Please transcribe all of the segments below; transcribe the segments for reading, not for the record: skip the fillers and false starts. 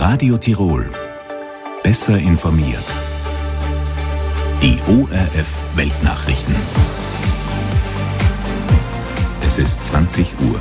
Radio Tirol. Besser informiert. Die ORF Weltnachrichten. Es ist 20 Uhr.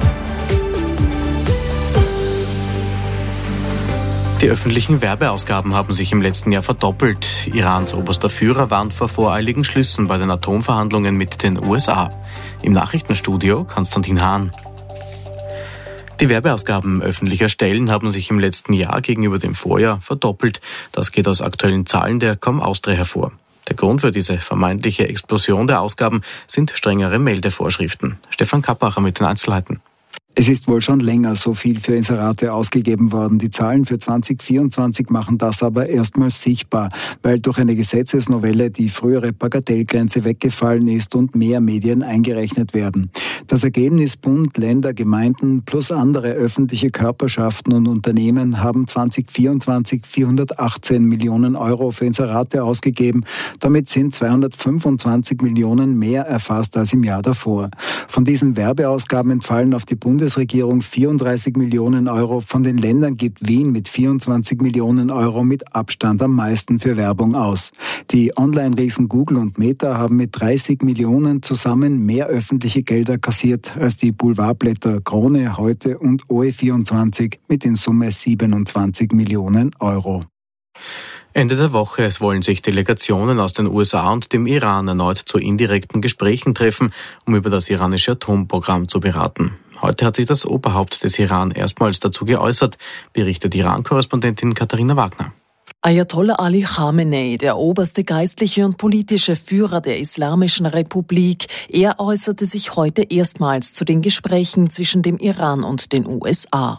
Die öffentlichen Werbeausgaben haben sich im letzten Jahr verdoppelt. Irans oberster Führer warnt vor voreiligen Schlüssen bei den Atomverhandlungen mit den USA. Im Nachrichtenstudio Konstantin Hahn. Die Werbeausgaben öffentlicher Stellen haben sich im letzten Jahr gegenüber dem Vorjahr verdoppelt. Das geht aus aktuellen Zahlen der Com-Austria hervor. Der Grund für diese vermeintliche Explosion der Ausgaben sind strengere Meldevorschriften. Stefan Kappacher mit den Einzelheiten. Es ist wohl schon länger so viel für Inserate ausgegeben worden. Die Zahlen für 2024 machen das aber erstmals sichtbar, weil durch eine Gesetzesnovelle die frühere Bagatellgrenze weggefallen ist und mehr Medien eingerechnet werden. Das Ergebnis: Bund, Länder, Gemeinden plus andere öffentliche Körperschaften und Unternehmen haben 2024 418 Millionen Euro für Inserate ausgegeben. Damit sind 225 Millionen mehr erfasst als im Jahr davor. Von diesen Werbeausgaben entfallen auf die Bundesregierung 34 Millionen Euro. Von den Ländern gibt Wien mit 24 Millionen Euro mit Abstand am meisten für Werbung aus. Die Online-Riesen Google und Meta haben mit 30 Millionen zusammen mehr öffentliche Gelder kassiert als die Boulevardblätter Krone, Heute und OE24 mit in Summe 27 Millionen Euro. Ende der Woche wollen sich Delegationen aus den USA und dem Iran erneut zu indirekten Gesprächen treffen, um über das iranische Atomprogramm zu beraten. Heute hat sich das Oberhaupt des Iran erstmals dazu geäußert, berichtet Iran-Korrespondentin Katharina Wagner. Ayatollah Ali Khamenei, der oberste geistliche und politische Führer der Islamischen Republik, er äußerte sich heute erstmals zu den Gesprächen zwischen dem Iran und den USA.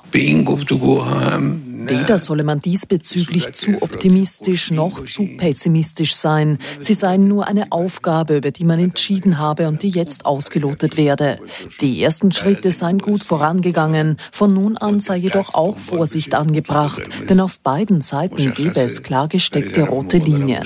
Weder solle man diesbezüglich zu optimistisch noch zu pessimistisch sein. Sie seien nur eine Aufgabe, über die man entschieden habe und die jetzt ausgelotet werde. Die ersten Schritte seien gut vorangegangen. Von nun an sei jedoch auch Vorsicht angebracht, denn auf beiden Seiten gebe es klar gesteckte rote Linien.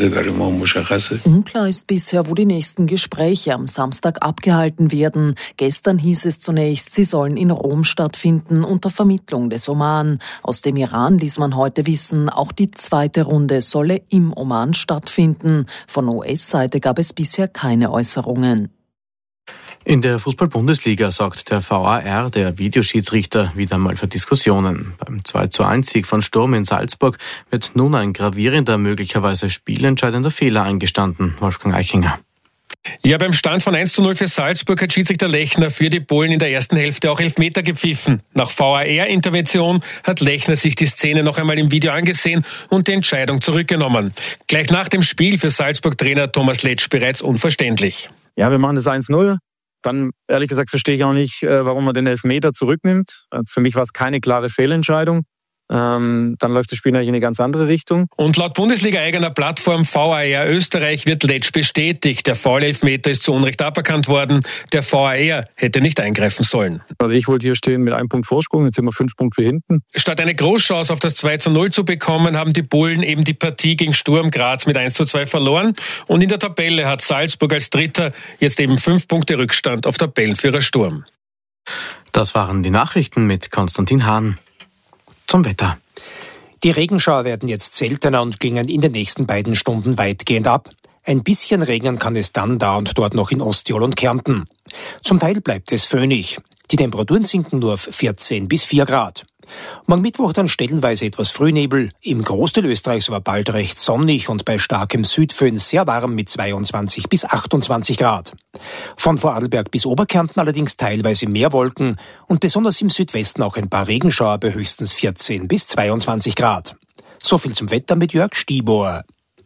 Unklar ist bisher, wo die nächsten Gespräche am Samstag abgehalten werden. Gestern hieß es zunächst, sie sollen in Rom stattfinden unter Vermittlung des Oman. Aus dem Iran ließ man heute wissen, auch die zweite Runde solle im Oman stattfinden. Von US-Seite gab es bisher keine Äußerungen. In der Fußball-Bundesliga sorgt der VAR, der Videoschiedsrichter, wieder mal für Diskussionen. Beim 2:1-Sieg von Sturm in Salzburg wird nun ein gravierender, möglicherweise spielentscheidender Fehler eingestanden. Wolfgang Eichinger. Ja, beim Stand von 1:0 für Salzburg hat Schiedsrichter Lechner für die Bullen in der ersten Hälfte auch Elfmeter gepfiffen. Nach VAR-Intervention hat Lechner sich die Szene noch einmal im Video angesehen und die Entscheidung zurückgenommen. Gleich nach dem Spiel für Salzburg-Trainer Thomas Letsch bereits unverständlich. Ja, wir machen das 1:0. Dann, ehrlich gesagt, verstehe ich auch nicht, warum man den Elfmeter zurücknimmt. Für mich war es keine klare Fehlentscheidung. Dann läuft das Spiel eigentlich in eine ganz andere Richtung. Und laut Bundesliga-eigener Plattform VAR Österreich wird Letsch bestätigt. Der Foul-Elfmeter ist zu Unrecht aberkannt worden. Der VAR hätte nicht eingreifen sollen. Ich wollte hier stehen mit 1 Punkt Vorsprung, jetzt sind wir 5 Punkte hinten. Statt eine Großchance auf das 2:0 zu bekommen, haben die Bullen eben die Partie gegen Sturm Graz mit 1:2 verloren. Und in der Tabelle hat Salzburg als Dritter jetzt eben 5 Punkte Rückstand auf Tabellenführer Sturm. Das waren die Nachrichten mit Konstantin Hahn. Zum Wetter. Die Regenschauer werden jetzt seltener und gingen in den nächsten beiden Stunden weitgehend ab. Ein bisschen regnen kann es dann da und dort noch in Osttirol und Kärnten. Zum Teil bleibt es föhnig. Die Temperaturen sinken nur auf 14 bis 4 Grad. Morgen Mittwoch dann stellenweise etwas Frühnebel. Im Großteil Österreichs aber bald recht sonnig und bei starkem Südföhn sehr warm mit 22 bis 28 Grad. Von Vorarlberg bis Oberkärnten allerdings teilweise mehr Wolken und besonders im Südwesten auch ein paar Regenschauer bei höchstens 14 bis 22 Grad. So viel zum Wetter mit Jörg Stibor.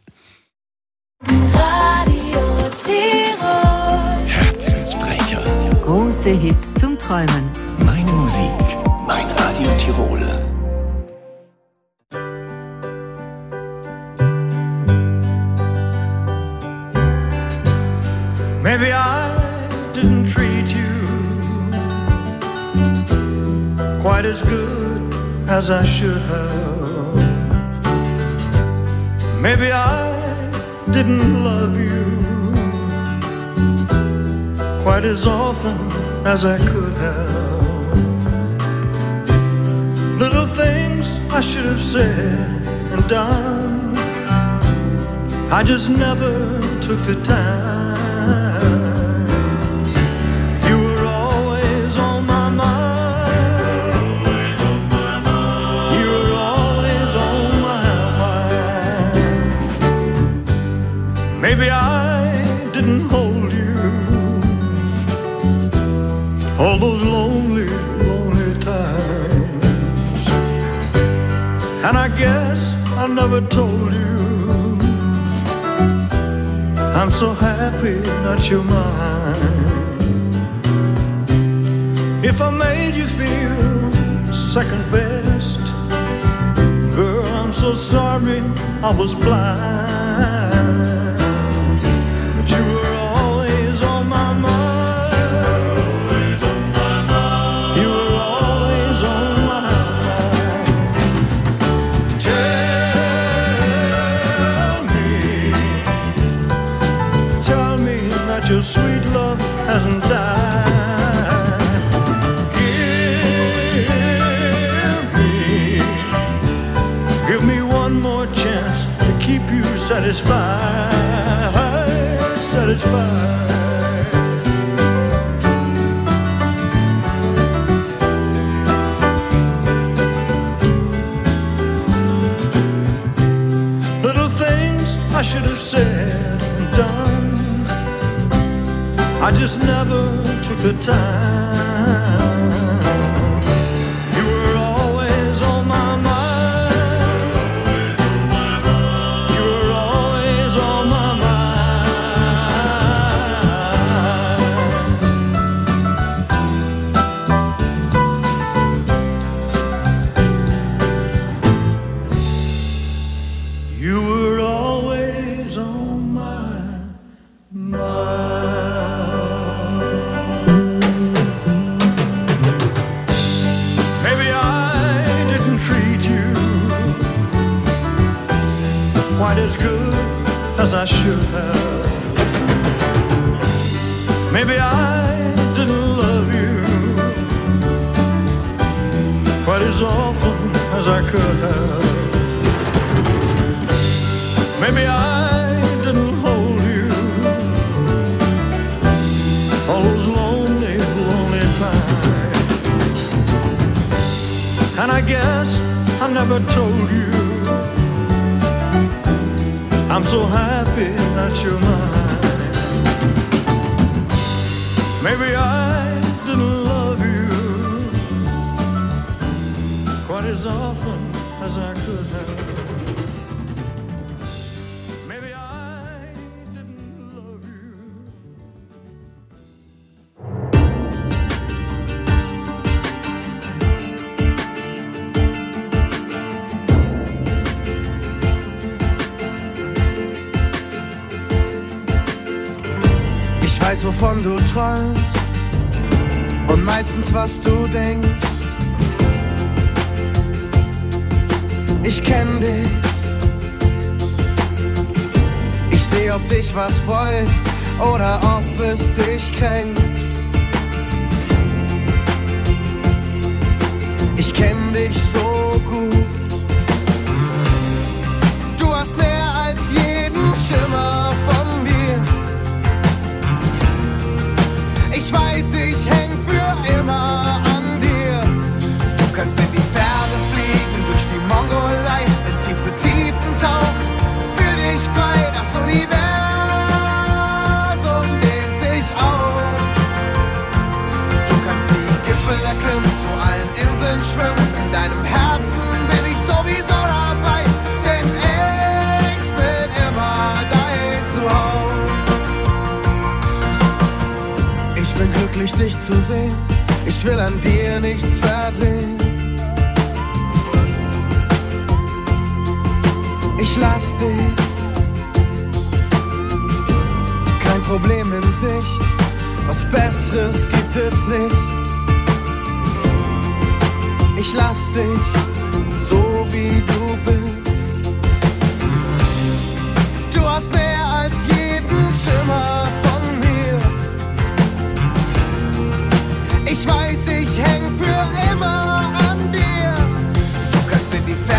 Radio Tirol. Herzensbrecher. Große Hits zum Träumen. Meine Musik. Mein Radio Tirol. Maybe I didn't treat you quite as good as I should have. Maybe I didn't love you quite as often as I could have. Little things I I should have said and done, I just never took the time. You were always on my mind. You were always on my mind. Maybe I didn't hold you all those lonely, lonely times. And I guess I never told you I'm so happy that you're mine. If I made you feel second best, girl, I'm so sorry I was blind. But you were always on my mind. You were always on my mind. Tell me that your sweet love hasn't died. Give me one more chance to keep you satisfied, satisfied. Little things I should have said and done, I just never took the time. You were always on my mind. You were always on my mind. You were always on my mind. Maybe I didn't treat you quite as good as I should have. Maybe I didn't love you quite as often as I could have. Maybe I didn't hold you all those lonely, lonely times. And I guess I never told you I'm so happy that you're mine. Maybe I didn't love you quite as often as I could have. Maybe I didn't love you. Ich weiß, wovon du träumst und meistens, was du denkst. Ich kenn dich. Ich seh, ob dich was freut oder ob es dich kränkt. Ich kenn dich so gut. Du hast mehr als jeden Schimmer von mir. Ich weiß, ich häng für immer an dir. Du kannst in die Ferne fliegen, durch die Mongolei, in tiefste Tiefen tauchen, fühl dich frei, das Universum dehnt sich auf. Du kannst die Gipfel erklimmen, zu allen Inseln schwimmen, in deinem Herzen bin ich sowieso dabei, denn ich bin immer dein Zuhause. Ich bin glücklich, dich zu sehen. Ich will an dir nichts verdrehen. Ich lass dich. Kein Problem in Sicht. Was Besseres gibt es nicht. Ich lass dich so wie du bist. Du hast mehr als jeden Schimmer von mir. Ich weiß, ich häng für immer an dir. Du kannst in die Ferne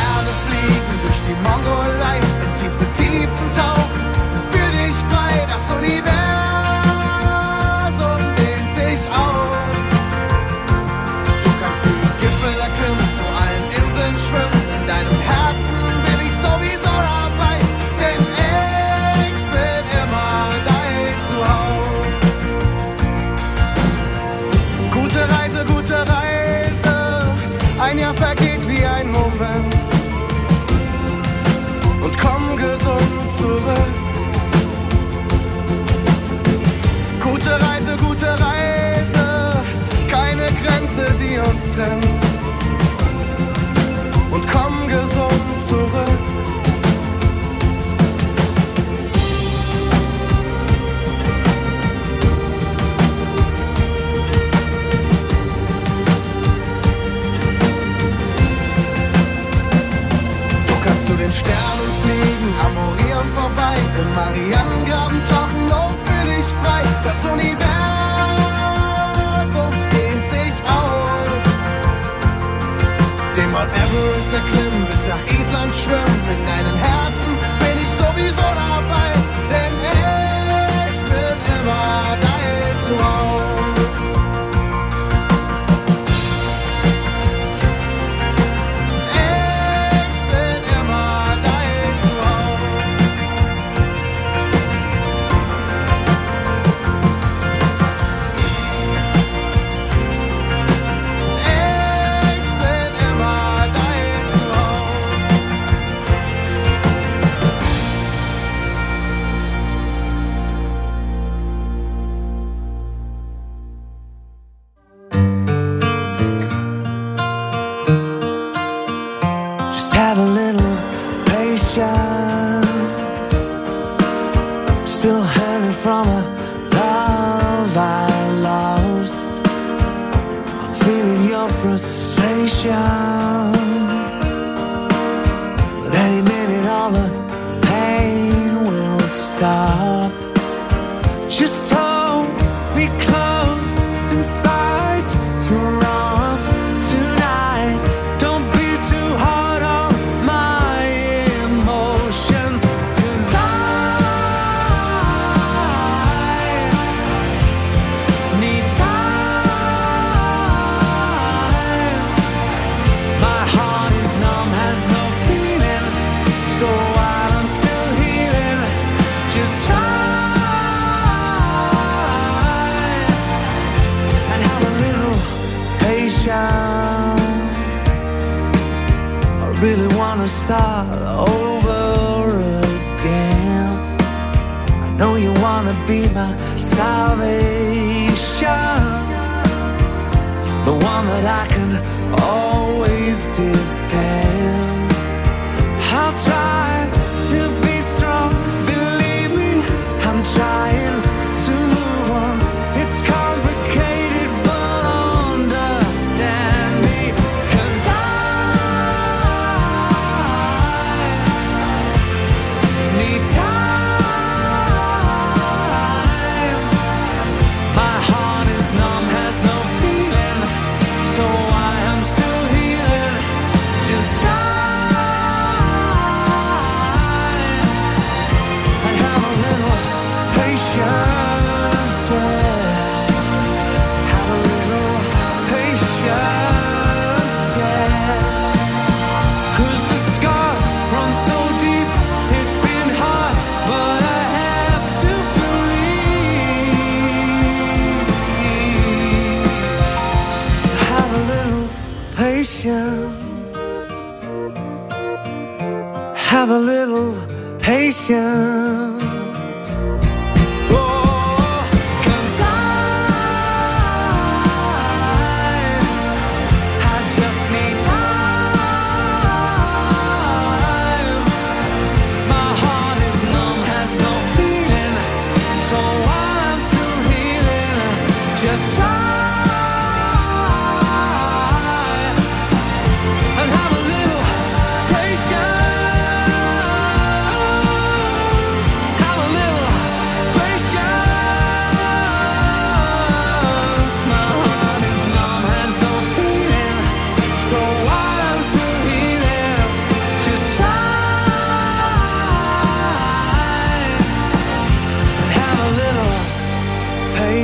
Tiefen tauchen. Fühl dich frei, das Universum dehnt sich auf. Du kannst die Gipfel erklimmen, zu allen Inseln schwimmen. In deinem Herzen bin ich sowieso dabei, denn ich bin immer dein Zuhause. Gute Reise, ein Jahr vergeht wie ein Moment. Und komm gesund zurück. Gute Reise, keine Grenze, die uns trennt. Und komm gesund zurück. Zu den Sternen fliegen, am Orient vorbei, im Marianengraben tauchen, oh, fühl dich frei. Das Universum dehnt sich auf. Den Mount Everest erklimmen, bis nach Island schwimmen. In deinen Herzen bin ich sowieso dabei, denn ich bin immer dein Zuhause. But any minute all the pain will stop. Just hold me close inside your arms tonight. Don't be too hard on my emotions, 'cause I need time. My heart is numb, has no feeling, so while I'm still healing, just try and have a little patience. I really wanna start over again. I know you wanna be my salvation, the one that I can always depend. I'll try to be strong, believe me, I'm trying to move on. It's complicated, but understand me, 'cause I need time. My heart is numb, has no feeling, so I am still healing. Just time and have a little patience, yeah. Have a little patience, yeah. 'Cause the scars run so deep, it's been hard, but I have to believe. Have a little patience. Have a little patience. Oh, 'cause I just need time. My heart is numb, has no feeling, so I'm still healing. Just try and have a little patience. Have a little patience. My heart is numb, has no feeling, so I'm still healing. Just try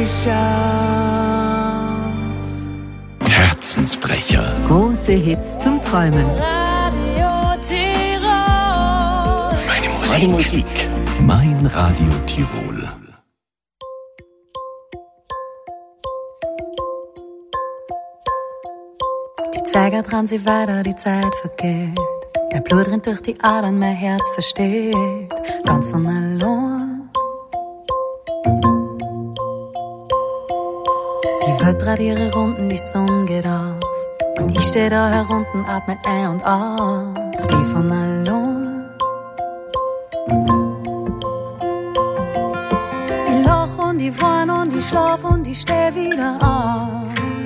Chance. Herzensbrecher. Große Hits zum Träumen. Meine Musik. Mein Radio Tirol. Die Zeiger dran sie weiter, die Zeit vergeht. Mein Blut rinnt durch die Adern, mein Herz versteht. Ganz von allein. Die Welt dreht ihre Runden, die Sonne geht auf. Und ich steh da herunten, atme ein und aus. Wie von allein. Ich lach und ich wein und ich schlaf und ich steh wieder auf.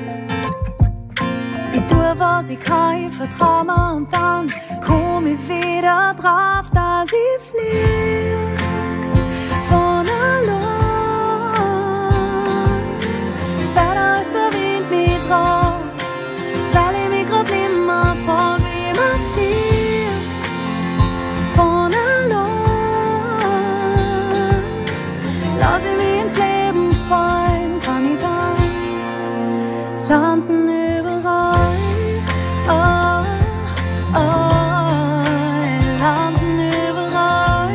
Ich tue, was ich kann, ich vertrau mir und dann komm ich wieder drauf, dass ich flieg von allein. Weiter als der Wind mich tragt, weil ich mich grad nimmer frag, wie man fliegt von allein. Lass ich mich ins Leben fallen, kann ich dann landen überall. Landen überall.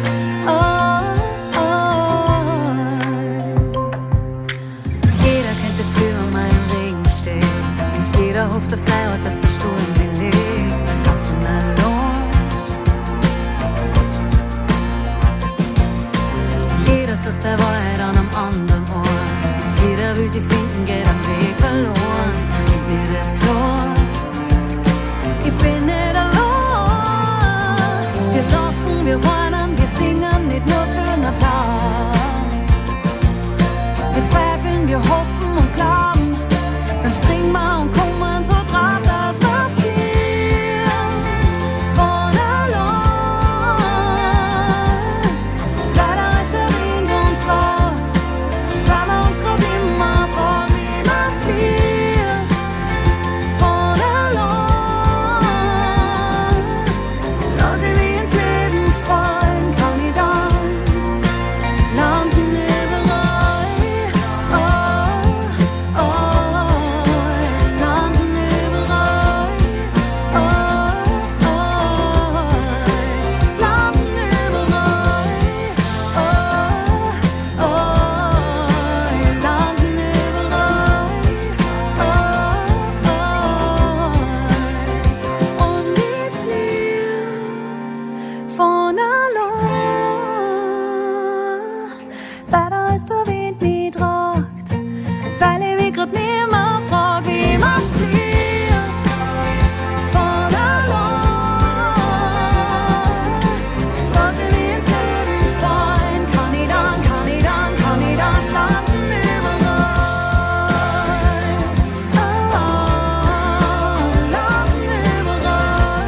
Jeder kennt das Gefühl, wenn man im Regen steht. Jeder hofft auf sein Ort, dass der Sturm sie legt. Ganz von allein. Jeder sucht seine Wahrheit an einem anderen Ort. Jeder will sie finden, geht am Weg verloren. Und mir wird klar, ich bin nicht allein. Wir lachen, wir weinen, wir singen nicht nur für einen Applaus. Wir zweifeln, wir hoffen und glauben. Dann springen wir und kommen so drauf, dass wir fliehen von allein. Weiter als der Wind uns tragt, weil wir uns grad immer fragen, wie man fliegt von allein. Lass ich mich ins Leben fallen, kann ich dann landen überall. Landen überall. Landen überall. Landen überall. Und ich flieh von allein. Weiter als der Wind mich tragt, weil ich mich grad nimmer frag, wie man fliegt von allein. Lass ich mich ins Leben fallen, kann ich dann landen überall. Landen überall.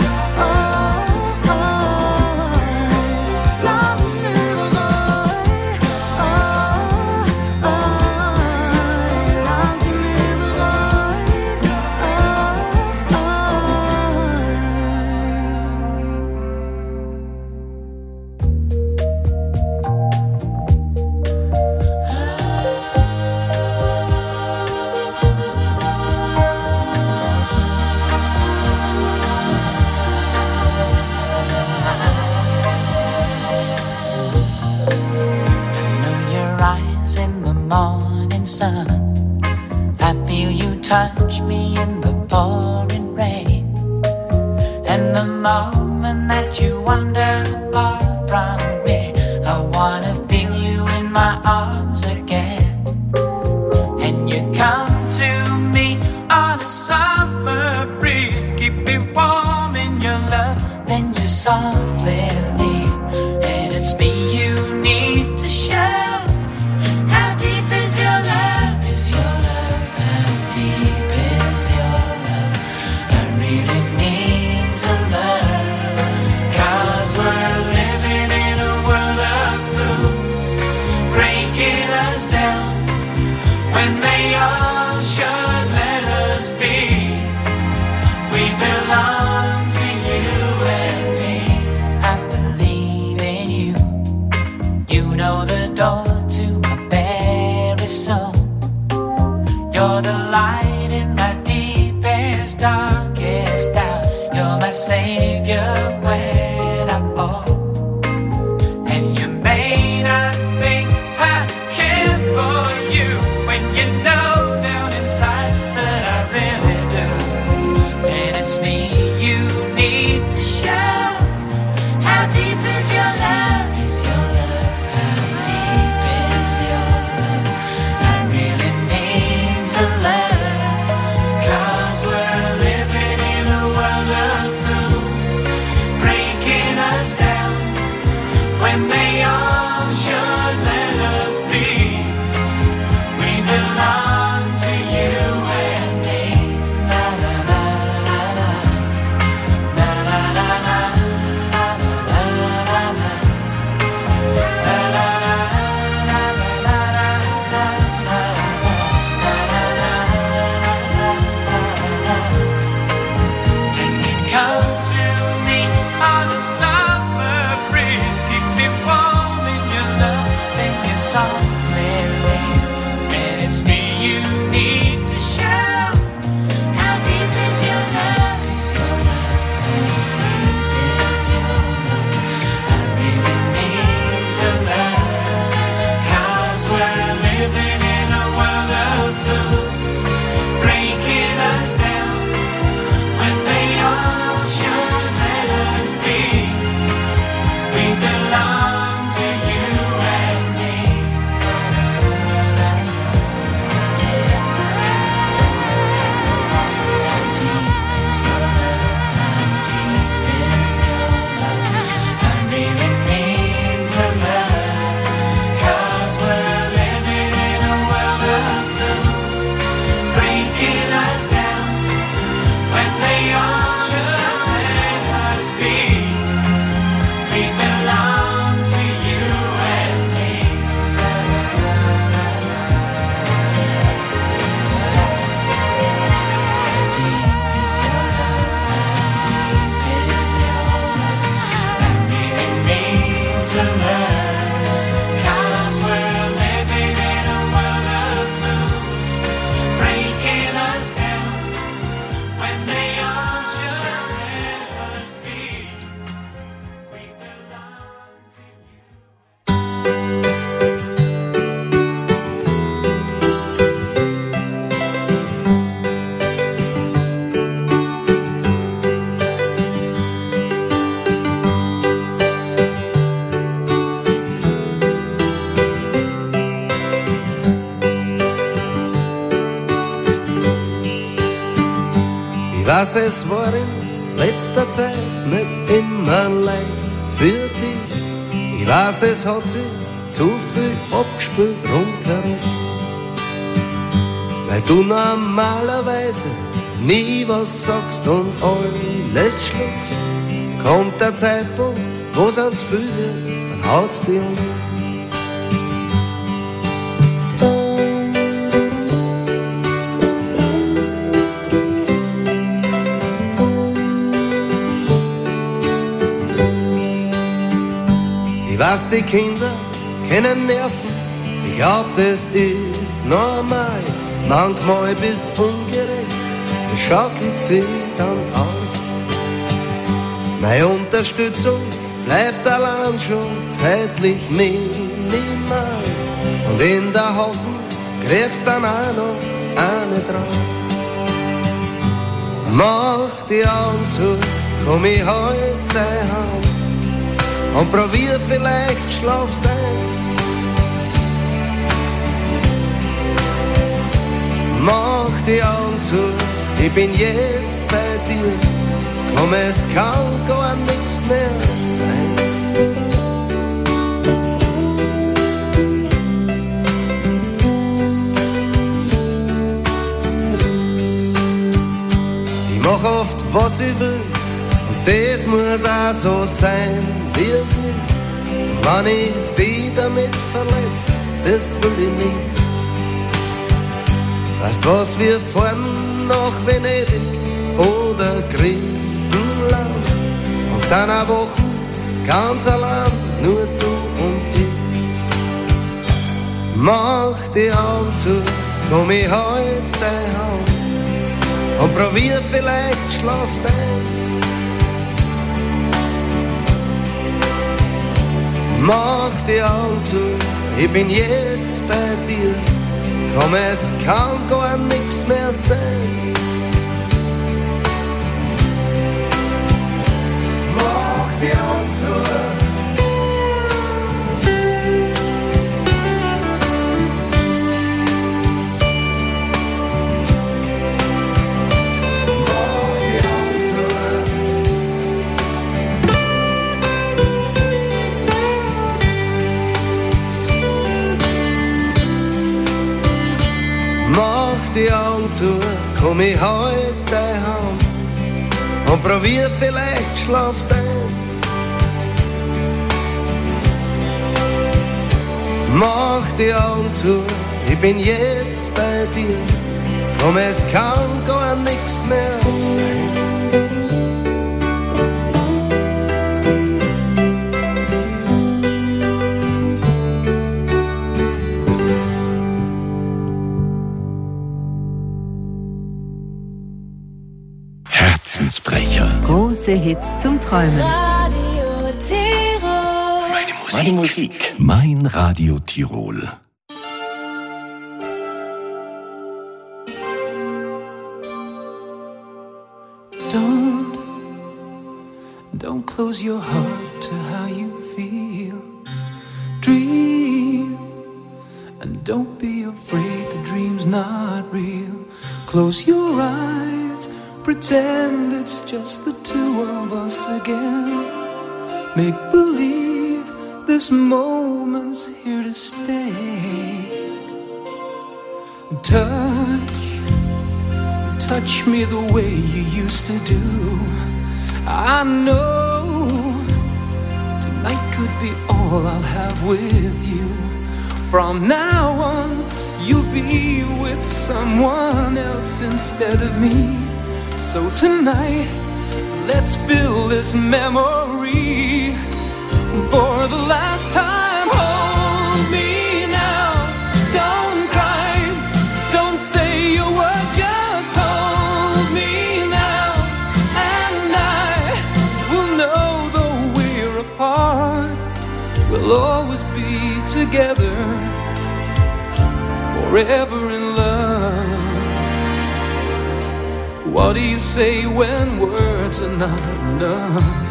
Landen morning sun. I feel you touch me in the pouring rain. And the moment that you wander far from me, I wanna feel you in my arms again. And you come to me on a summer breeze, keep me warm in your love, then you softly leave. And it's me you need to show. How deep is your love? Is your love? How deep is your love? I really need to learn. 'Cause we're living in a world of fools, breaking us down when they all should let us be. We belong to you and me. I believe in you. You know the door to my paradise. very soon. You're the light in my deepest, darkest doubt. You're my savior when I fall. And you may not think I care for you when you know down inside that I really do. And it's me you need to show. How deep is your love? Is your love? How deep is your love? I really mean to learn. 'Cause we're living in a world of fools, breaking us down when they all should let us be. We belong to you and me. Na na na na na. Na na na na. Na na na na na. Na na na na na na na. Can you come to me on a summer breeze? Keep me warm in your love and your softly leave. And it's me you need to show. How deep is your love? Is your love? How deep is your love? I really need to learn. 'Cause we're living in a world of fools, breaking us down when they all should let us be. We belong to you and me. How deep is your love? How deep is your love? I really mean to learn. 'Cause we're living in a world of fools, breaking us down when they all should let us be. We belong to you and me. How deep is your love? How deep is your love? I really mean to learn. 'Cause we're living in a world of fools, breaking us down when they all should let us be. We belong to you. Ich weiß, es war in letzter Zeit nicht immer leicht für dich. Ich weiß, es hat sich zu viel abgespielt rundherum. Weil du normalerweise nie was sagst und alles schluckst. Kommt der Zeitpunkt, wo's ans Gefühl wird, dann haut's dich um. Ich weiß, die Kinder kennen Nerven, ich glaub, das ist normal. Manchmal bist ungerecht, das schaukelt sich dann auf. Meine Unterstützung bleibt allein schon zeitlich minimal. Und in der Hoffnung kriegst dann auch noch eine drauf. Mach die Augen zu, komm ich halt deine Hand und probier, vielleicht schlafst ein. Mach die Augen zu, ich bin jetzt bei dir. Komm, es kann gar nichts mehr sein. Ich mach oft, was ich will, und das muss auch so sein, wie es ist. Wenn ich dich damit verletz, das will ich nicht. Weißt was, wir fahren nach Venedig oder Griechenland und sind eine Woche ganz allein, nur du und ich. Mach die Augen zu, komm ich heute Hand und probier, vielleicht schlafst du ein. Mach die Augen zu, ich bin jetzt bei dir, komm, es kann gar nichts mehr sein. Mach die Augen zu. Mach die Augen zu, komm ich heute deine Hand und probier, vielleicht schlafst du ein. Mach die Augen zu, ich bin jetzt bei dir, komm, es kann gar nichts mehr sein. Herzensbrecher. Große Hits zum Träumen. Radio Tirol. Meine Musik. Mein Radio Tirol. Don't close your heart to how you feel. Dream, and don't be afraid the dream's not real. Close your eyes, pretend it's just the two of us again. Make believe this moment's here to stay. Touch me the way you used to do. I know tonight could be all I'll have with you. From now on, you'll be with someone else instead of me. So tonight, let's fill this memory for the last time. Hold me now, don't cry, don't say a word, just hold me now. And I will know though we're apart, we'll always be together, forever in love. What do you say when words are not enough?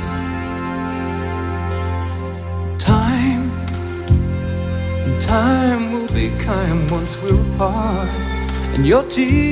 Time will be kind once we're apart. And your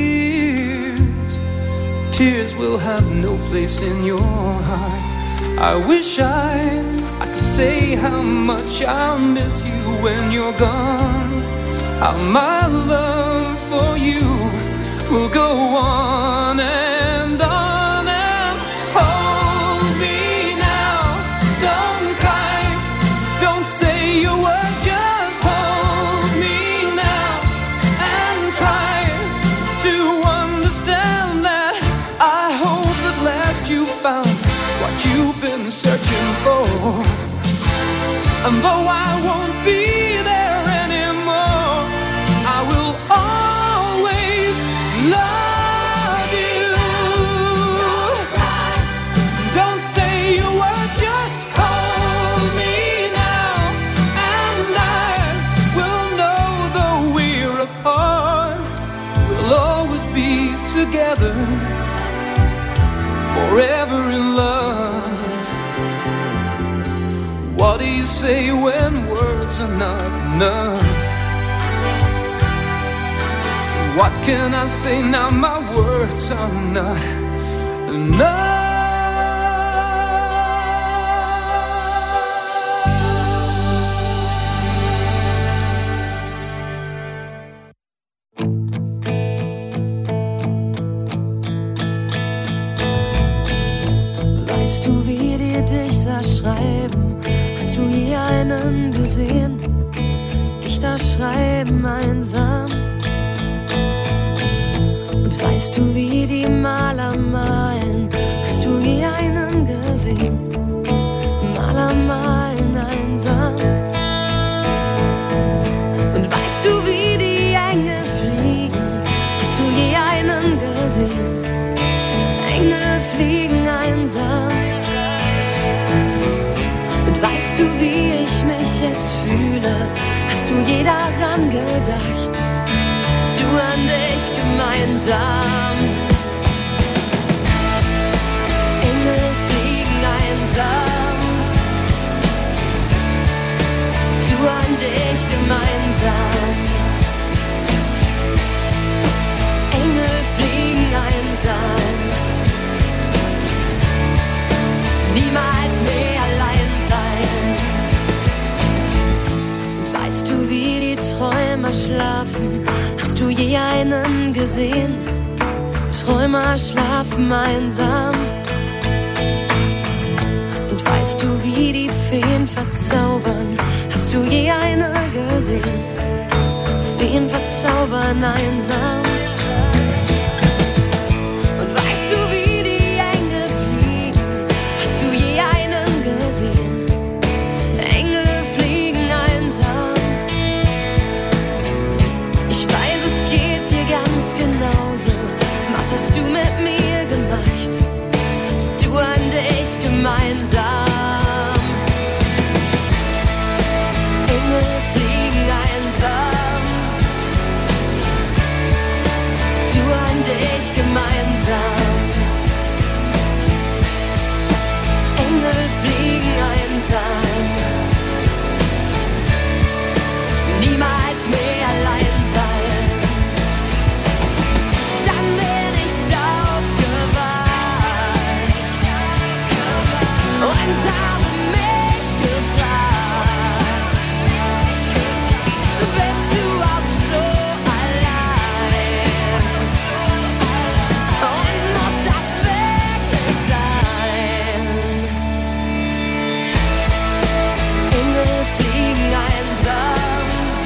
tears will have no place in your heart. I wish I could say how much I'll miss you when you're gone. How my love for you will go on and on and hold me now. Don't cry, don't say a word, just hold me now and try to understand that I hope at last you found what you've been searching for. And though I won't be there anymore, I will always love you. Don't say a word, just hold me now. And I will know though we're apart, we'll always be together, forever in love. What do you say when words are not enough? What can I say now? My words are not enough. Weißt du, wie die Dichter schreiben? Hast du je einen gesehen? Dichter schreiben einsam. Und weißt du, wie die Maler malen? Hast du je einen gesehen? Maler malen einsam. Und weißt weißt du, wie die Engel fliegen? Hast du je einen gesehen? Engel fliegen einsam. Und weißt du, wie ich mich jetzt fühle? Hast du je daran gedacht? Du und ich gemeinsam. Engel fliegen einsam. Du und ich gemeinsam. Engel fliegen einsam. Niemals mehr allein sein. Und weißt du, wie die Träumer schlafen? Hast du je einen gesehen? Träumer schlafen einsam. Und weißt du, wie die Feen verzaubern? Hast du je eine gesehen? Feen verzaubern einsam. Und weißt du, wie die Engel fliegen? Hast du je einen gesehen? Engel fliegen einsam. Ich weiß, es geht dir ganz genauso. Was hast du mit mir gemacht? Du und ich gemeinsam. Engel fliegen einsam. Du und ich gemeinsam. Engel fliegen einsam. Niemals mehr allein sein. Dann bin ich aufgewacht und habe mich gefragt, bist du auch so allein? Und muss das wirklich sein? Engel fliegen einsam.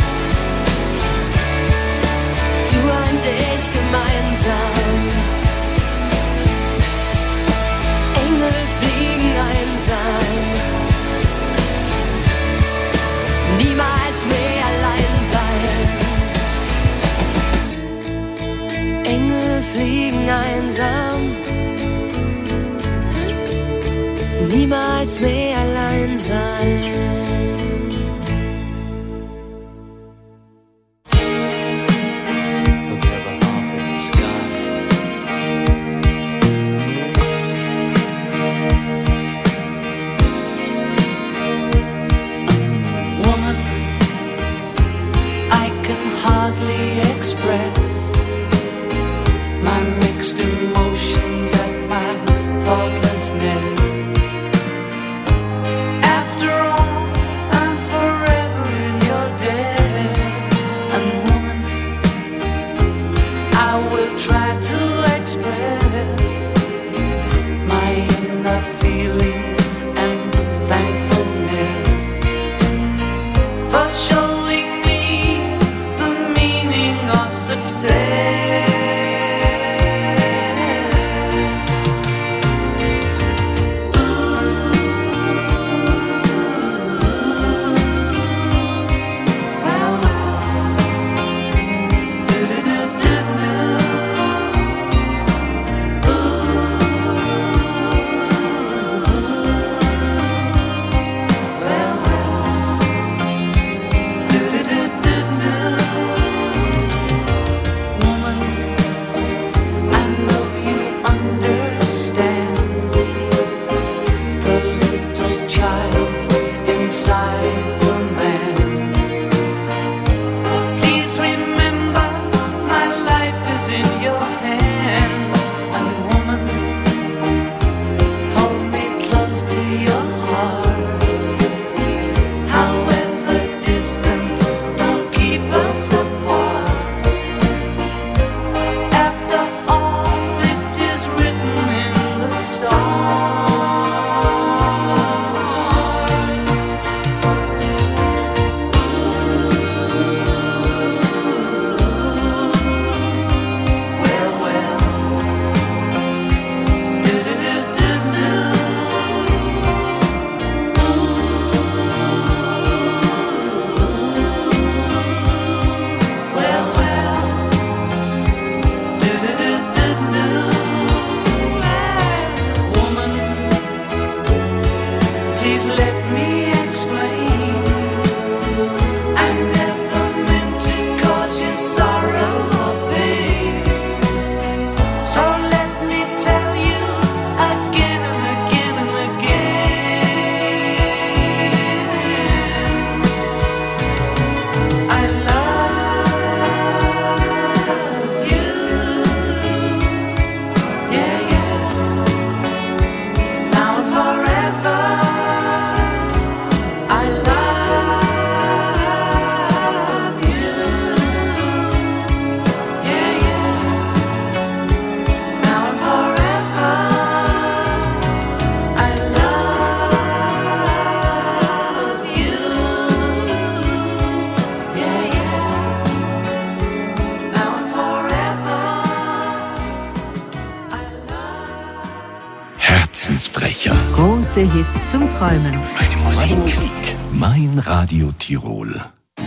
Du und ich gemeinsam. Engel fliegen einsam. Niemals mehr allein sein. Engel fliegen einsam. Niemals mehr allein sein. Herzensbrecher. Große Hits zum Träumen. Meine Musik. Mein Radio Tirol.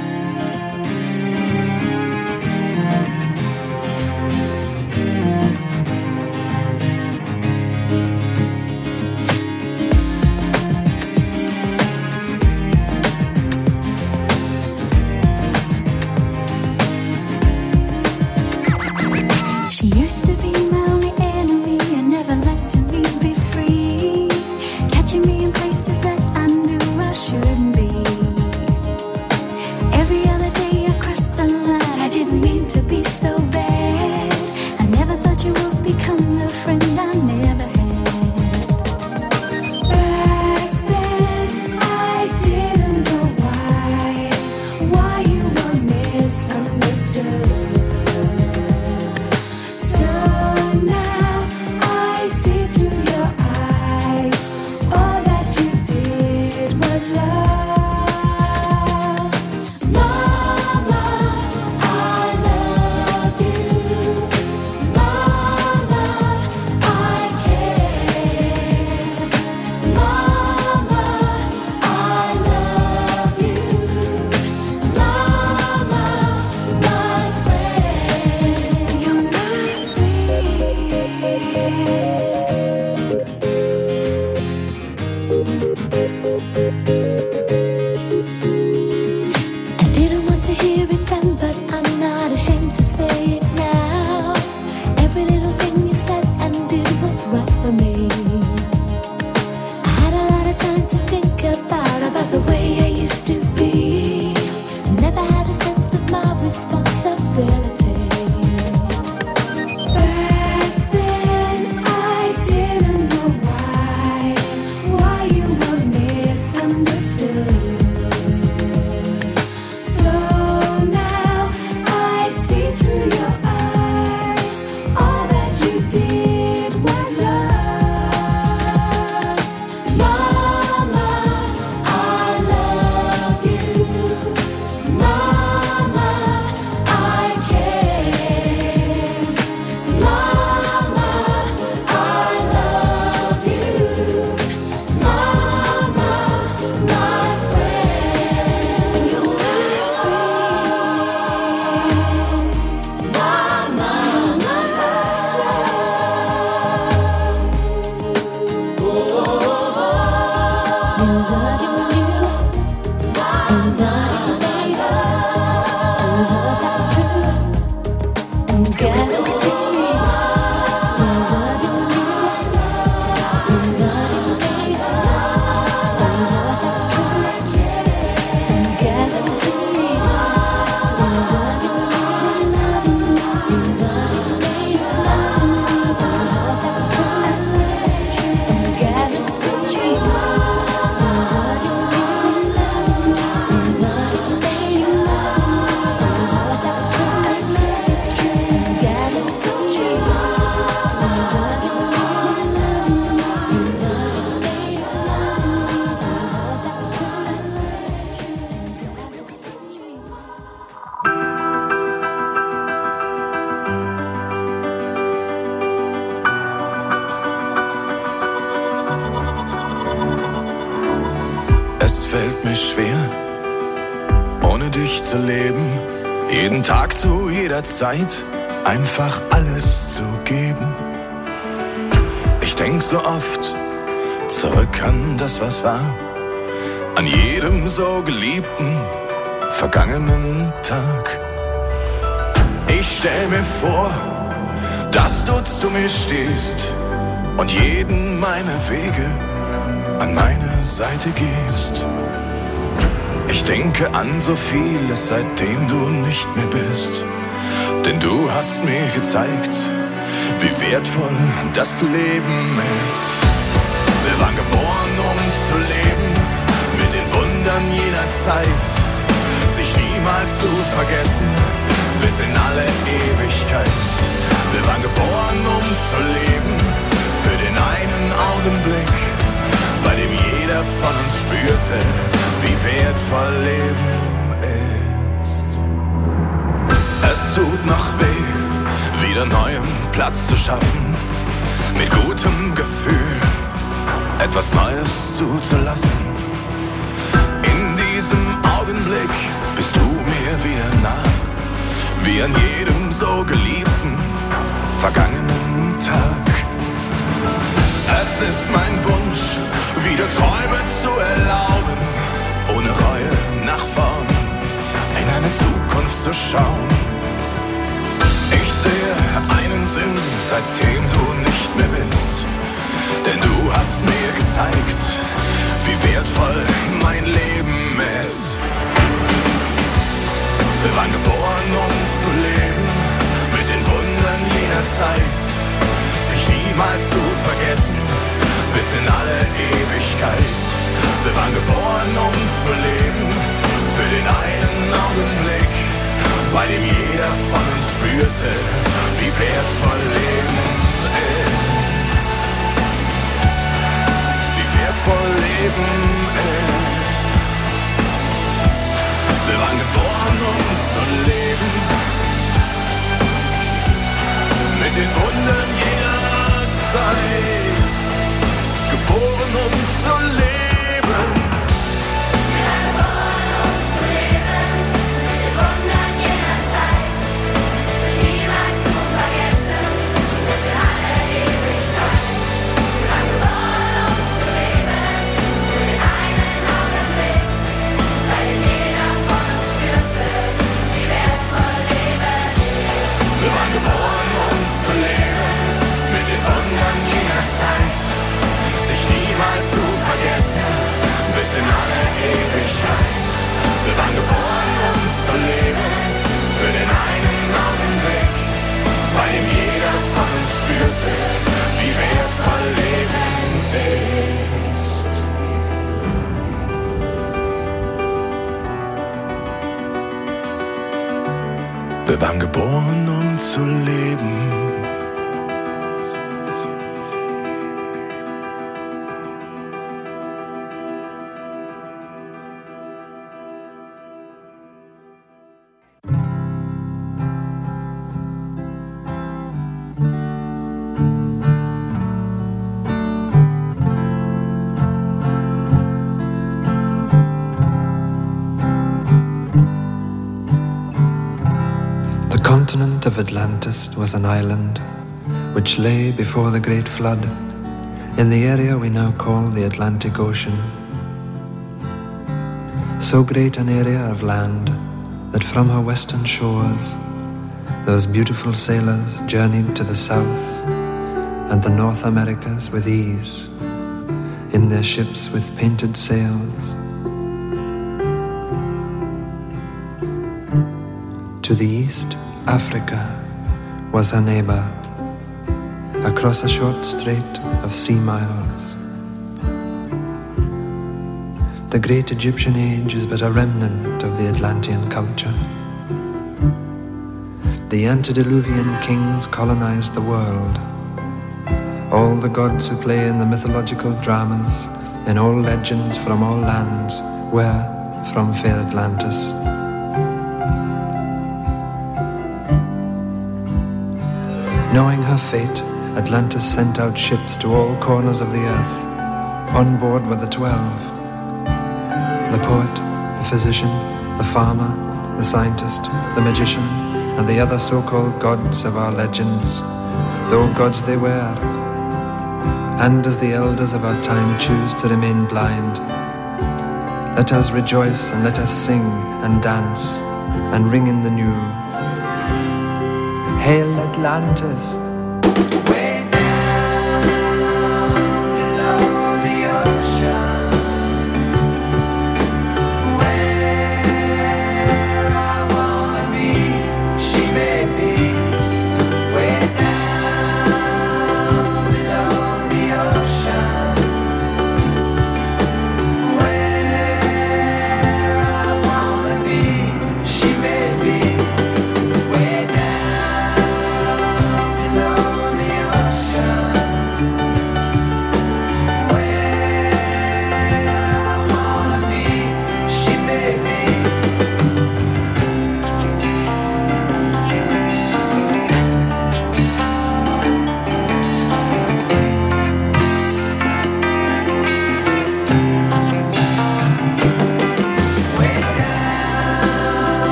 Es fällt mir schwer, ohne dich zu leben, jeden Tag zu jeder Zeit einfach alles zu geben. Ich denk so oft zurück an das, was war, an jedem so geliebten, vergangenen Tag. Ich stell mir vor, dass du zu mir stehst und jeden meiner Wege an meine Seite gehst. Ich denke an so vieles, seitdem du nicht mehr bist, denn du hast mir gezeigt, wie wertvoll das Leben ist. Wir waren geboren, um zu leben, mit den Wundern jener Zeit, sich niemals zu vergessen, bis in alle Ewigkeit. Wir waren geboren, um zu leben, für den einen Augenblick, bei dem jeder von uns spürte, wie wertvoll Leben ist. Es tut noch weh, wieder neuen Platz zu schaffen, mit gutem Gefühl. etwas Neues zuzulassen. In diesem Augenblick bist du mir wieder nah, wie an jedem so geliebten, vergangenen Tag. Es ist mein Wunsch, wieder Träume zu erlauben, ohne Reue nach vorn, in eine Zukunft zu schauen. Ich sehe einen Sinn, seitdem du nicht mehr bist, denn du hast mir gezeigt, wie wertvoll mein Leben ist. Wir waren geboren, um zu leben, mit den Wundern jener Zeit, sich niemals zu vergessen, bis in alle Ewigkeit. Wir waren geboren, um zu leben, für den einen Augenblick, bei dem jeder von uns spürte, wie wertvoll Leben ist. Wie wertvoll Leben ist. Wir waren geboren, um zu leben, mit den Wundern jener Zeit, geboren, um zu leben. In alle Ewigkeit. Wir waren geboren, um zu leben, für den einen Augenblick, bei dem jeder von uns spürte, wie wertvoll Leben ist. Wir waren geboren, um zu leben. The continent of Atlantis was an island which lay before the great flood in the area we now call the Atlantic Ocean. So great an area of land that from her western shores those beautiful sailors journeyed to the South and the North Americas with ease in their ships with painted sails. To the east, Africa was her neighbor, across a short strait of sea miles. The great Egyptian age is but a remnant of the Atlantean culture. The antediluvian kings colonized the world. All the gods who play in the mythological dramas, in all legends from all lands, were from fair Atlantis. Knowing her fate, Atlantis sent out ships to all corners of the earth. On board were the 12. The poet, the physician, the farmer, the scientist, the magician, and the other so-called gods of our legends, though gods they were. And as the elders of our time choose to remain blind, let us rejoice and let us sing and dance and ring in the new. Hail Atlantis! Way down below the ocean, where I wanna be, she may be. Way down below the ocean, where I wanna be, she may be. Way down below the ocean.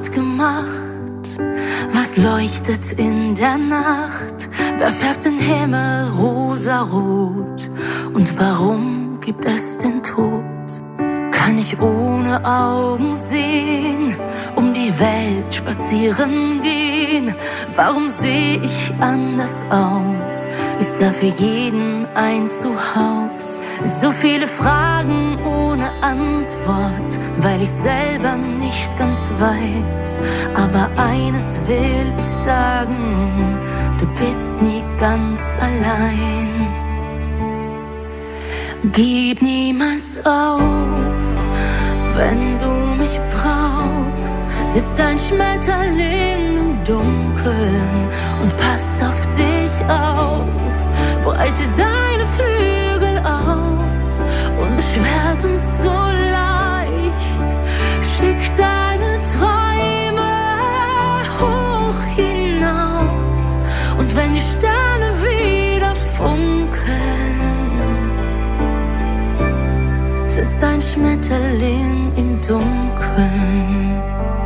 heute gemacht? Was leuchtet in der Nacht? Wer färbt den Himmel rosarot? Und warum gibt es den Tod? Kann ich ohne Augen sehen, um die Welt spazieren gehen? Warum sehe ich anders aus? Ist da für jeden ein Zuhause? So viele Fragen ohne Antwort, weil ich selber nicht ganz weiß. Aber eines will ich sagen, du bist nie ganz allein. Gib niemals auf, wenn du mich brauchst. Sitzt ein Schmetterling im Dunkeln und passt auf dich auf. Breite deine Flügel aus und beschwert uns so leicht. Schick deine Träume hoch hinaus. Und wenn die Sterne wieder funkeln, sitzt ein Schmetterling im Dunkeln.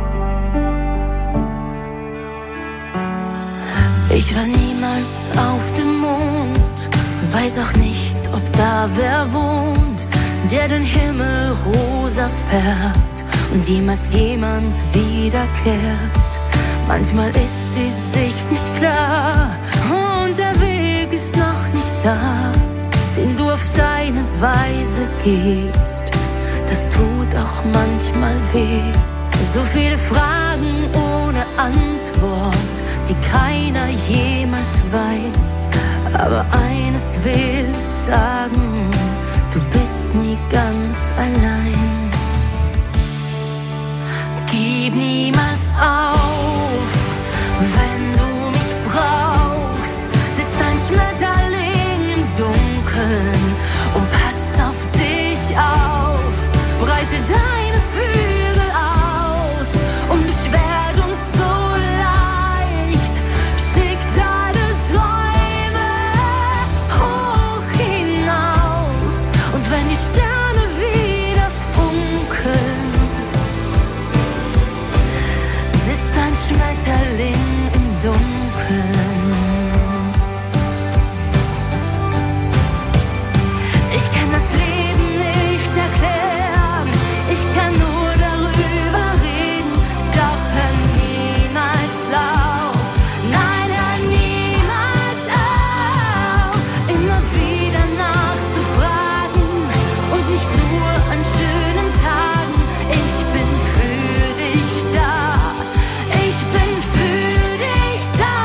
Ich war niemals auf dem Mond, weiß auch nicht, ob da wer wohnt, der den Himmel rosa färbt und jemals jemand wiederkehrt. Manchmal ist die Sicht nicht klar und der Weg ist noch nicht da, den du auf deine Weise gehst. Das tut auch manchmal weh. So viele Fragen ohne Antwort, die keiner jemals weiß. Aber eines will ich sagen, du bist nie ganz allein. Gib niemals auf, wenn du mich brauchst. Sitzt ein Schmetterling im Dunkeln und passt auf dich auf. Breite deine Flügel aus und beschwert uns so leicht. Schick deine Träume hoch hinaus. Und wenn die Sterne wieder funkeln, sitzt ein Schmetterling im Dunkeln. Ich kann das Leben nicht erklären, ich kann nur darüber reden, doch hör niemals auf, nein, hör niemals auf, immer wieder nachzufragen und nicht nur an schönen Tagen. Ich bin für dich da, ich bin für dich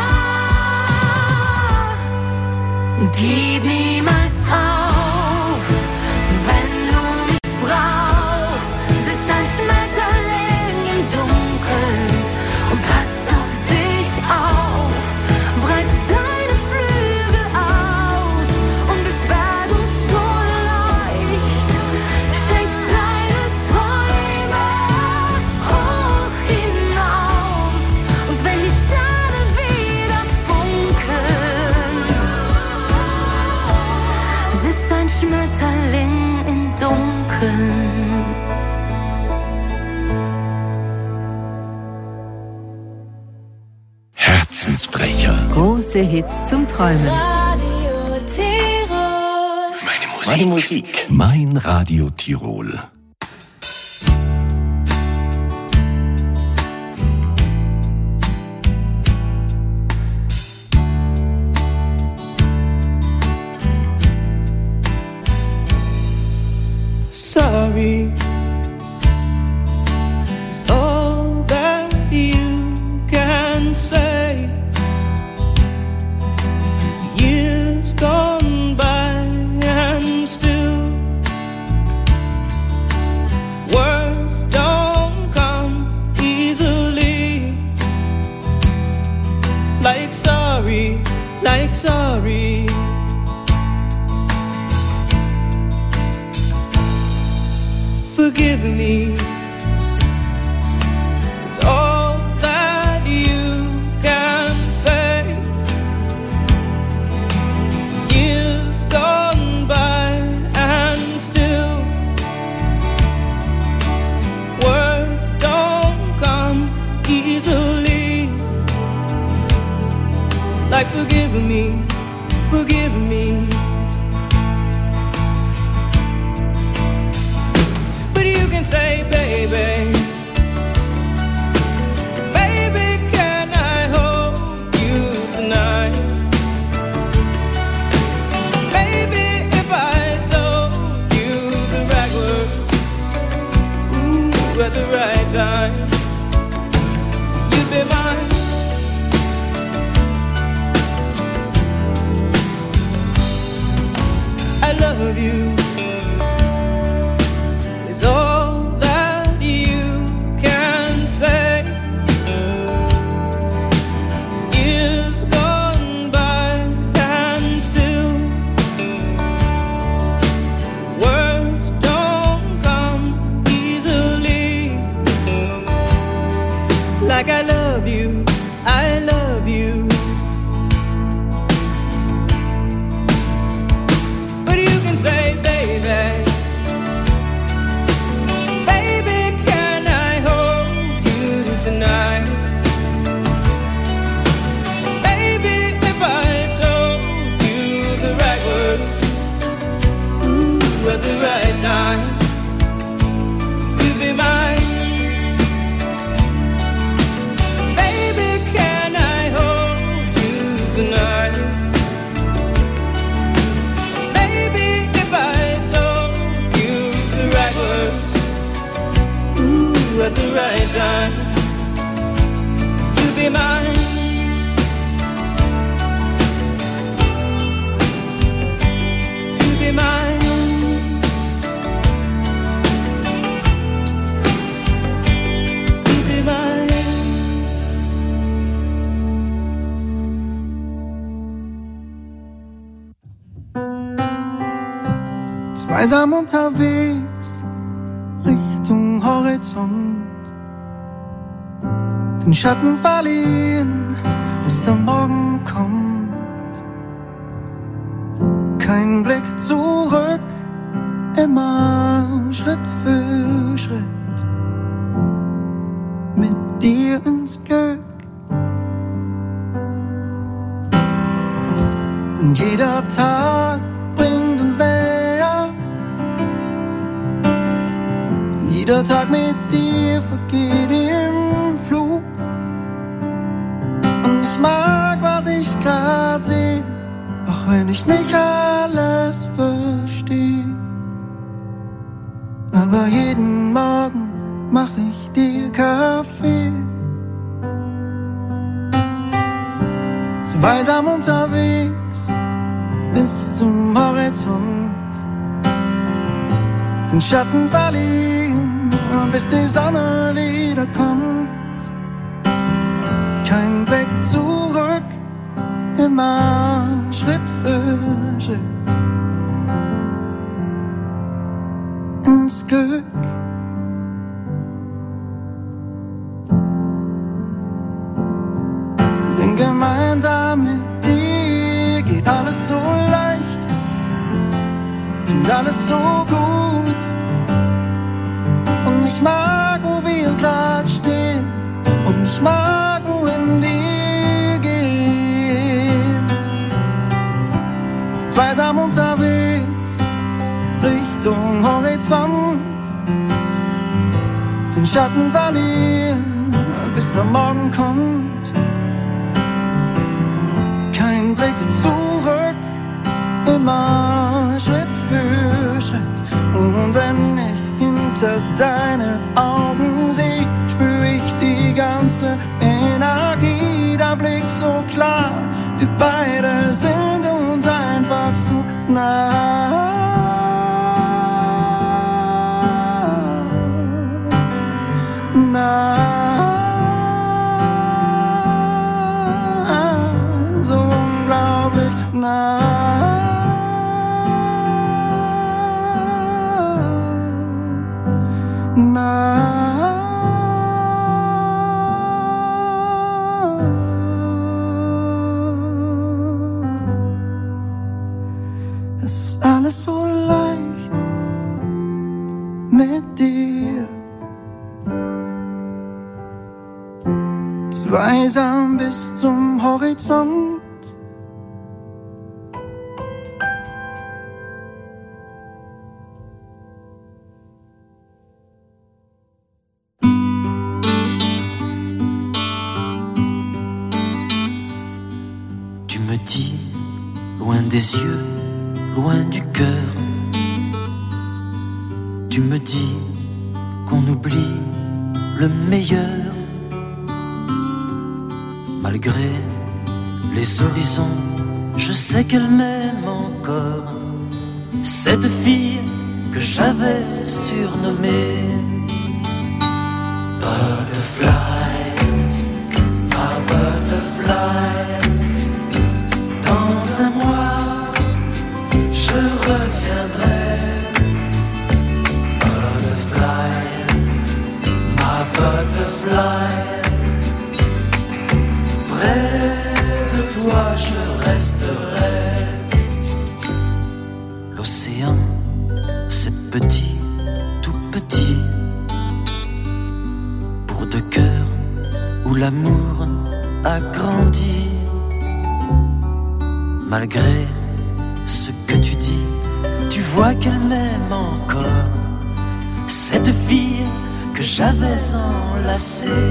da. Gib niemals auf, wenn du mich brauchst. Sitzt ein Schmetterling im Dunkeln und passt auf dich auf. Breite deine Flügel aus und beschwert uns so leicht. Schenk deine Träume hoch hinaus. Und wenn die Sterne wieder funkeln, sitzt ein Schmetterling im Dunkeln. Herzensbrecher. Große Hits zum Träumen. Radio Tirol. Meine Musik. Mein Radio Tirol. Sorry is all that you can say. Years gone by and still words don't come easily. Like sorry, like sorry. Forgive me is all that you can say. Years gone by and still words don't come like forgive me, forgive me. But you can say, baby, baby, can I hold you tonight? Baby, if I told you the right words, ooh, at the right time, you'd be mine. I love you. It's all that you can say. Years gone by and still words don't come easily. Like I love you, I love you. But you can say, baby, baby, can I hold you tonight? Baby, if I told you the right words, ooh, at the right time, you'd be mine. Baby, can I hold you tonight? Baby, if I told you the right words, ooh, at the right time, you'd be mine. You'd be mine. You'd be mine. Zweisam unterwegs Richtung Horizont, den Schatten verlieren, bis der Morgen kommt. Kein Blick zurück, immer Schritt für Schritt mit dir ins Glück. Und jeder Tag bringt uns näher. Jeder Tag mit dir vergeht im Flug. Und ich mag, was ich grad seh, auch wenn ich nicht alles versteh. Aber jeden Morgen mach ich dir Kaffee. Zweisam unterwegs bis zum Horizont, den Schatten verlieren, bis die Sonne wiederkommt. Kein Blick zurück, immer Schritt für Schritt ins Glück. Denn gemeinsam mit dir geht alles so leicht, tut alles so gut. Und ich mag, wo wir grad stehen, und ich mag, wohin wir gehen. Zweisam unterwegs Richtung Horizont, den Schatten verlieren, bis der Morgen kommt. Kein Blick zurück, immer Schritt für Schritt. Und wenn ich hinter deine Augen seh, spür ich die ganze Energie. Der Blick so klar, wir beide sind uns einfach so nah. So unglaublich nah. Es ist alles so leicht mit dir. Zweisam bis zum Horizont, me dis, loin des yeux, loin du cœur, tu me dis qu'on oublie le meilleur. Malgré les horizons, je sais qu'elle m'aime encore, cette fille que j'avais surnommée Butterfly, ma butterfly. Dans un mois, je reviendrai. Butterfly, ma butterfly. Près de toi, je resterai. L'océan, c'est petit, tout petit, pour deux cœurs où l'amour a grandi. Malgré ce que tu dis, tu vois qu'elle m'aime encore, cette fille que j'avais enlacée.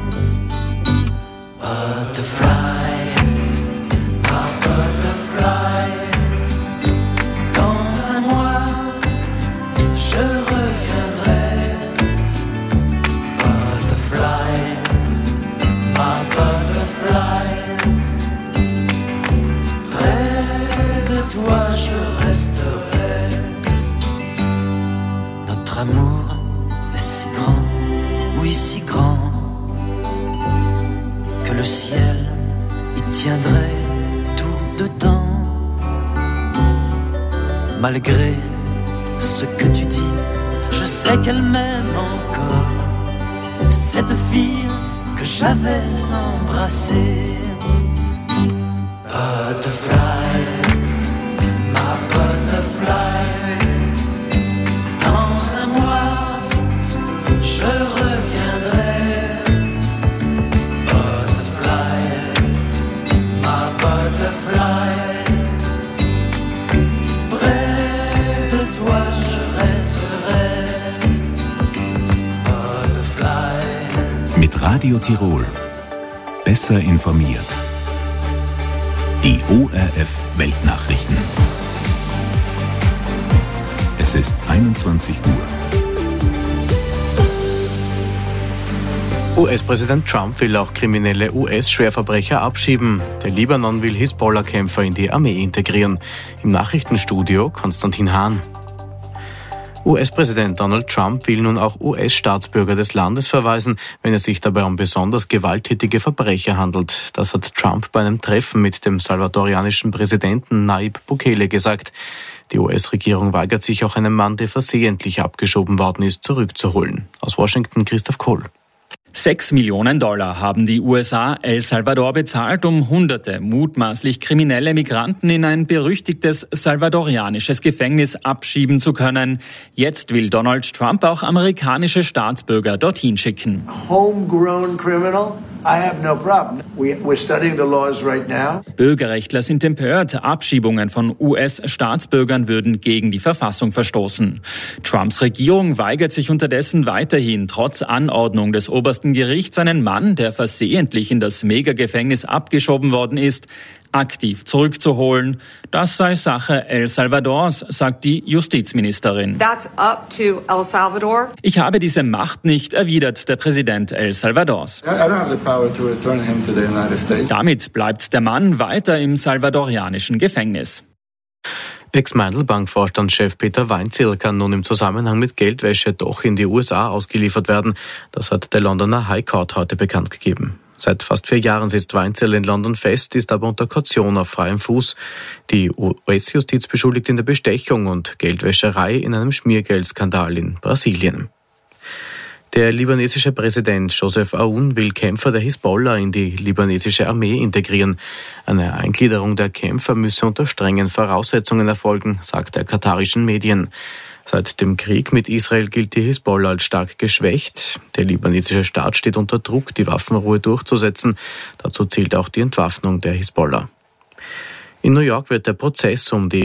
Butterfly, ma butterfly. Dans un mois, je reviendrai. Butterfly, ma butterfly. Près de toi, je resterai. Notre amour est si grand, oui si grand, que le ciel y tiendrait tout dedans. Malgré ce que tu dis, je sais qu'elle m'aime encore, cette fille que j'avais embrassée. Butterfly, ma butterfly. Dans un mois, je reviendrai. Butterfly, ma butterfly. Près de toi, je resterai. Butterfly. Mit Radio Tirol. Besser informiert. Die ORF Weltnachrichten. Es ist 21 Uhr. US-Präsident Trump will auch kriminelle US-Schwerverbrecher abschieben. Der Libanon will Hisbollah-Kämpfer in die Armee integrieren. Im Nachrichtenstudio Konstantin Hahn. US-Präsident Donald Trump will nun auch US-Staatsbürger des Landes verweisen, wenn es sich dabei um besonders gewalttätige Verbrecher handelt. Das hat Trump bei einem Treffen mit dem salvadorianischen Präsidenten Nayib Bukele gesagt. Die US-Regierung weigert sich auch einen Mann, der versehentlich abgeschoben worden ist, zurückzuholen. Aus Washington Christoph Kohl. $6 Millionen haben die USA El Salvador bezahlt, um hunderte mutmaßlich kriminelle Migranten in ein berüchtigtes salvadorianisches Gefängnis abschieben zu können. Jetzt will Donald Trump auch amerikanische Staatsbürger dorthin schicken. Homegrown criminal? I have no problem. We're studying the laws right now. Bürgerrechtler sind empört. Abschiebungen von US-Staatsbürgern würden gegen die Verfassung verstoßen. Trumps Regierung weigert sich unterdessen weiterhin, trotz Anordnung des obersten Gerichts, einen Mann, der versehentlich in das Megagefängnis abgeschoben worden ist, aktiv zurückzuholen. Das sei Sache El Salvadors, sagt die Justizministerin. That's up to El Salvador. Ich habe diese Macht nicht, erwidert der Präsident El Salvadors. I don't have the power to return him to the United States. Damit bleibt der Mann weiter im salvadorianischen Gefängnis. Ex-Meindl-Bank-Vorstandschef Peter Weinzierl kann nun im Zusammenhang mit Geldwäsche doch in die USA ausgeliefert werden. Das hat der Londoner High Court heute bekannt gegeben. Seit fast 4 Jahren sitzt Weinzierl in London fest, ist aber unter Kaution auf freiem Fuß. Die US-Justiz beschuldigt ihn der Bestechung und Geldwäscherei in einem Schmiergeldskandal in Brasilien. Der libanesische Präsident Joseph Aoun will Kämpfer der Hisbollah in die libanesische Armee integrieren. Eine Eingliederung der Kämpfer müsse unter strengen Voraussetzungen erfolgen, sagt er katarischen Medien. Seit dem Krieg mit Israel gilt die Hisbollah als stark geschwächt. Der libanesische Staat steht unter Druck, die Waffenruhe durchzusetzen. Dazu zählt auch die Entwaffnung der Hisbollah. In New York wird der Prozess um die